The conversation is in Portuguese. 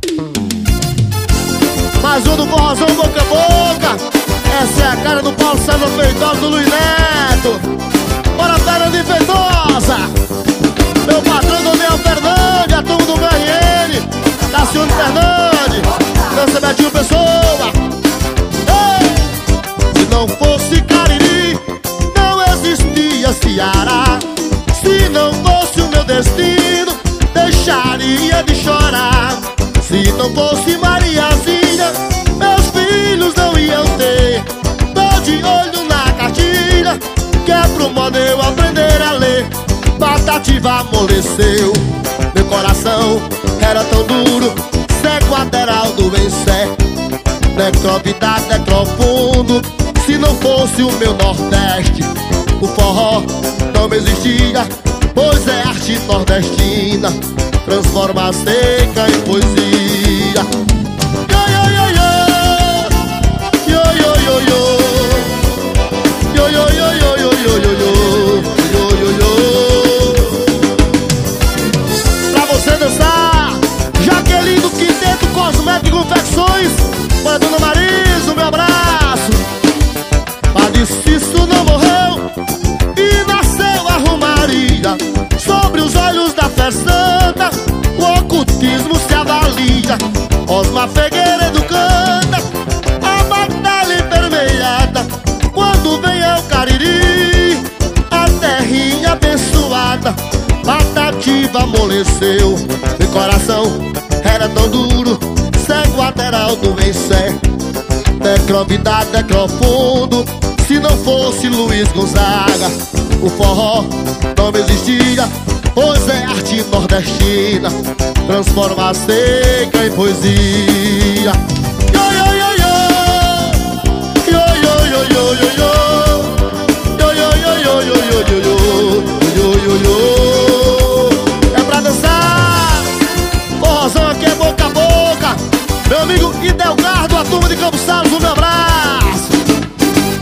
Mais um do forrozão boca a boca. Essa é a cara do Paulo César Feitosa, do Luiz Neto. Bora, Fernandinho Feitosa. Meu patrão Daniel Fernandes, a turma do BRN, Taciano Fernandes, dança Betinho Pessoa. Ei! Se não fosse Cariri, não existia Ceará. Se não fosse o meu destino, deixaria de chorar. Se não fosse Mariazinha, meus filhos não iam ter. Tô de olho na cartilha, que é pro modo eu aprender a ler. Patativa amoleceu, meu coração era tão duro. Cego Aderaldo Vencé, necrovidade, necrofundo. Se não fosse o meu Nordeste, o forró não existia. Pois é arte nordestina, transforma a seca em poesia. Yo, yo, yo, yo, yo, yo, yo, yo, yo, yo, yo, yo, yo, yo, yo, yo. Pra você dançar, Jaqueline do Quinteto Cosmético e Confecções. Para Dona Marisa, meu abraço. Padre Cício não morreu e nasceu a Romaria. Sobre os olhos da fé santa, o ocultismo se avalia. Osmar Figueiredo canta a batalha envermelhada. Quando vem o Cariri, a terrinha abençoada. Patativa amoleceu, meu coração era tão duro. Cego Aderaldo Vencé, necrovidade, necrofundo. Se não fosse Luiz Gonzaga, o forró não existia. Pois é arte nordestina, transforma a seca em poesia. Yo, yo, yo, yo, yo, yo, yo, yo, yo, yo, yo, yo, yo, yo, yo, yo, yo, yo. É pra dançar, forrozão aqui é boca a boca. Meu amigo Idelgardo, a turma de Campos Salles, um abraço.